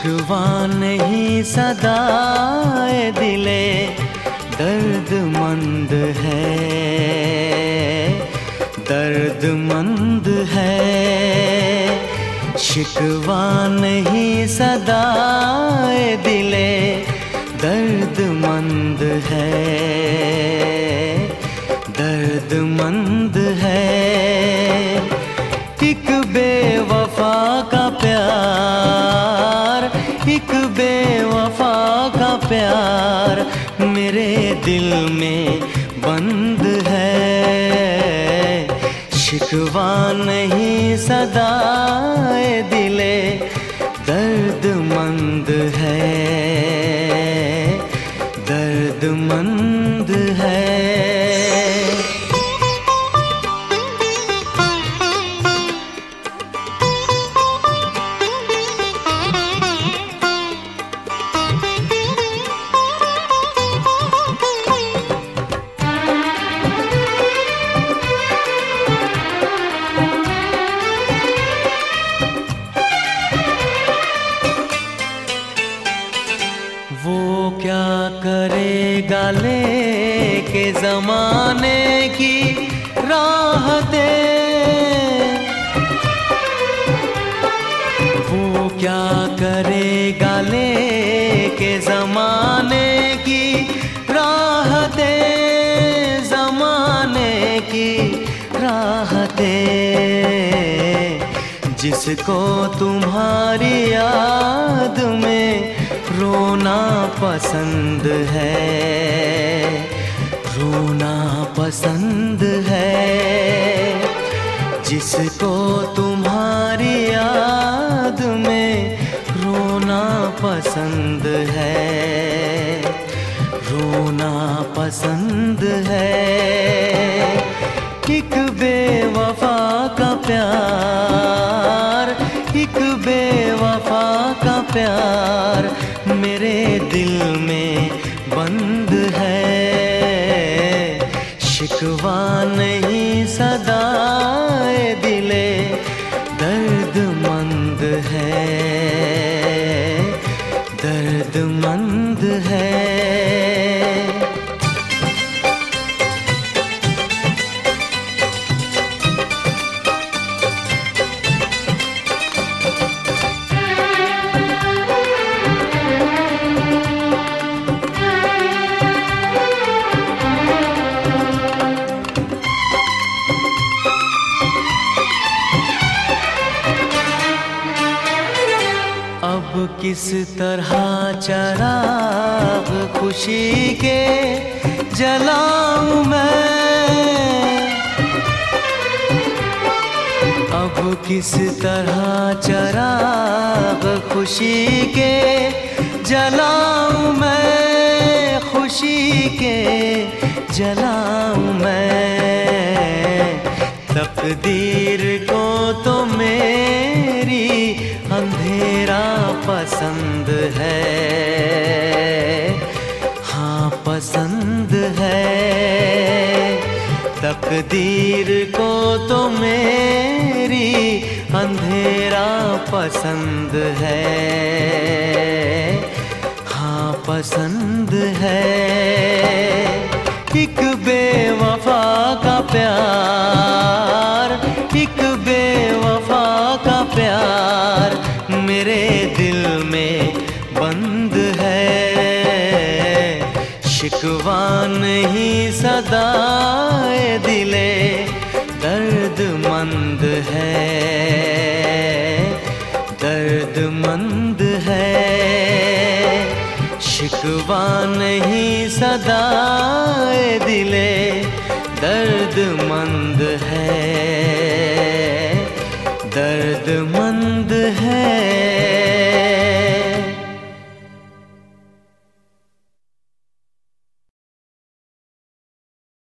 शिकवा नहीं सदाए दिले दर्दमंद है, दर्दमंद है। शिकवा नहीं सदाए दिले दर्दमंद है, दर्दमंद है। एक बेवफा का प्यार, एक बेवफा का प्यार मेरे दिल में बंद है। शिकवा नहीं सदाए दिले दर्दमंद है, दर्दमंद है। वो क्या करेगा लेके ज़माने की राहतें, वो क्या करेगा लेके ज़माने की राहतें, ज़माने की राहतें। जिसको तुम्हारी याद में रोना पसंद है, रोना पसंद है। जिसको तुम्हारी याद में रोना पसंद है, रोना पसंद है। एक बेवफा का प्यार, एक बेवफा का प्यार मेरे दिल में बंद है। शिकवा नहीं सदाए दिले दर्दमंद है, दर्दमंद है। अब किस तरह चराग खुशी के जलाऊं मैं, अब किस तरह चराग खुशी के जलाऊं मैं, खुशी के जलाऊं मैं। तकदीर को तो मेरी अंधेरा पसंद है, हाँ पसंद है। तकदीर को तो मेरी अंधेरा पसंद है, हाँ पसंद है। एक बेवफा का प्यार, एक बेवफा का प्यार मेरे दिल में बंद है। शिकवा नहीं सदाए दिले दर्दमंद है, दर्दमंद है। शिकवा नहीं सदाए दिले दर्दमंद